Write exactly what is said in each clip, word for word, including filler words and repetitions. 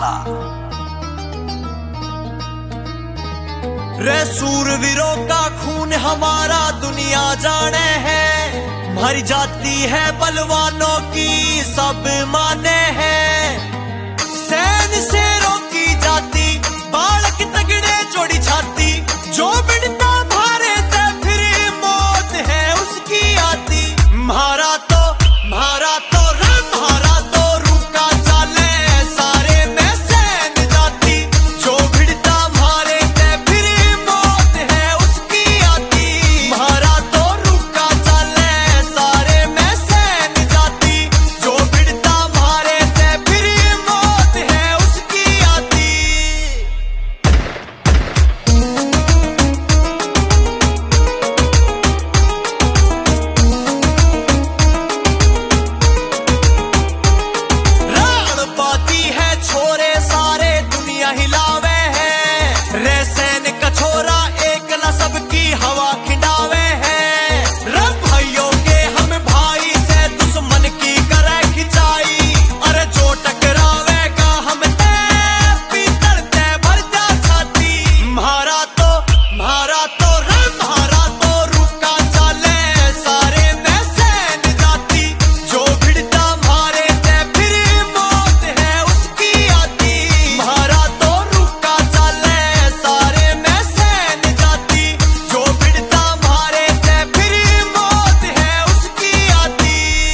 वाला। रे सूरवीरों का खून हमारा दुनिया जाने है, हमारी जाति है बलवानों की सब माने हैं। सैन शेरों की जाति, बालक तगड़े जोड़ी छाती, जो बिड़ता भारे से फिर मौत है उसकी आती। म्हारा तो म्हारा तो म्हारा तो रुका चाले सारे में सैन जाति, जो भिड़ता मारे से फिर मौत है उसकी आती। म्हारा तो रुका चाले सारे में सैन जाति, जो भिड़ता मारे से फिर मौत है उसकी आती। छोरे सारे दुनिया हिलावे हैं, रे सैन का छोरा एक न सबकी हवा खिंडावे हैं। रब भाइयों के हम भाई से दुश्मन की करे खिंचाई, अरे जो टकरावेगा हम ते पीतर ते भर जा छाती। म्हारा तो म्हारा तो म्हारा तो रुका चाले सारे में सैन जाति, जो भिड़ता मारे से फिर मौत है उसकी आती। म्हारा तो रुका चाले सारे में सैन जाति, जो भिड़ता मारे से फिर मौत है उसकी आती।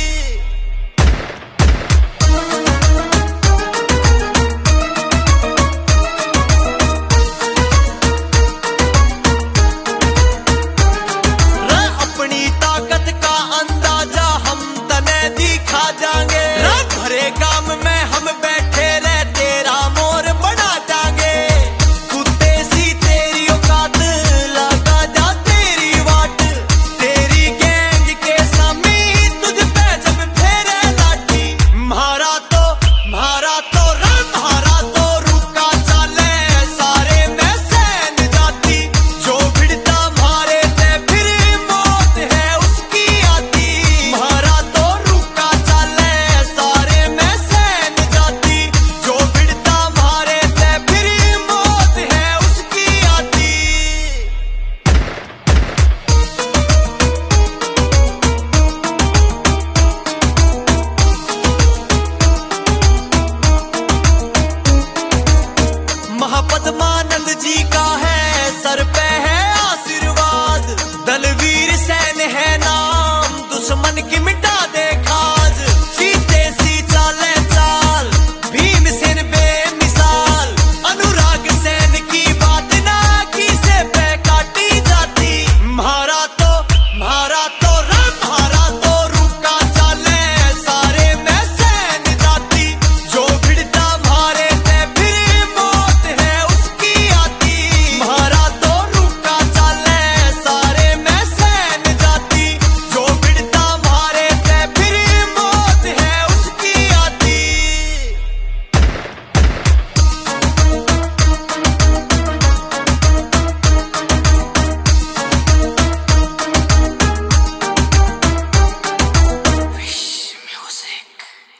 रे अपनी ताकत का अंदाजा हम तने दिखा जाएंगे, रे भरे गाम में हम बैठे रे तेरा मोर बना जाएंगे। कुत्ते सी तेरी औकात लगा जा तेरी वाट, तेरी गैंग के सामी तुझ पे जब फेरे लाठी। म्हारा तो म्हारा तो म्हारा तो रुका चाले सारे में सैन जाति, जो भिड़ता मारे से फिर मौत है उसकी आती। म्हारा तो रुका चाले सारे में सैन जाति, जो भिड़ता मारे से फिर मौत है उसकी आती। महापद्मानंद जी का है सर पे है आशीर्वाद, दलवीर सैन है नाम दुश्मन की मिटा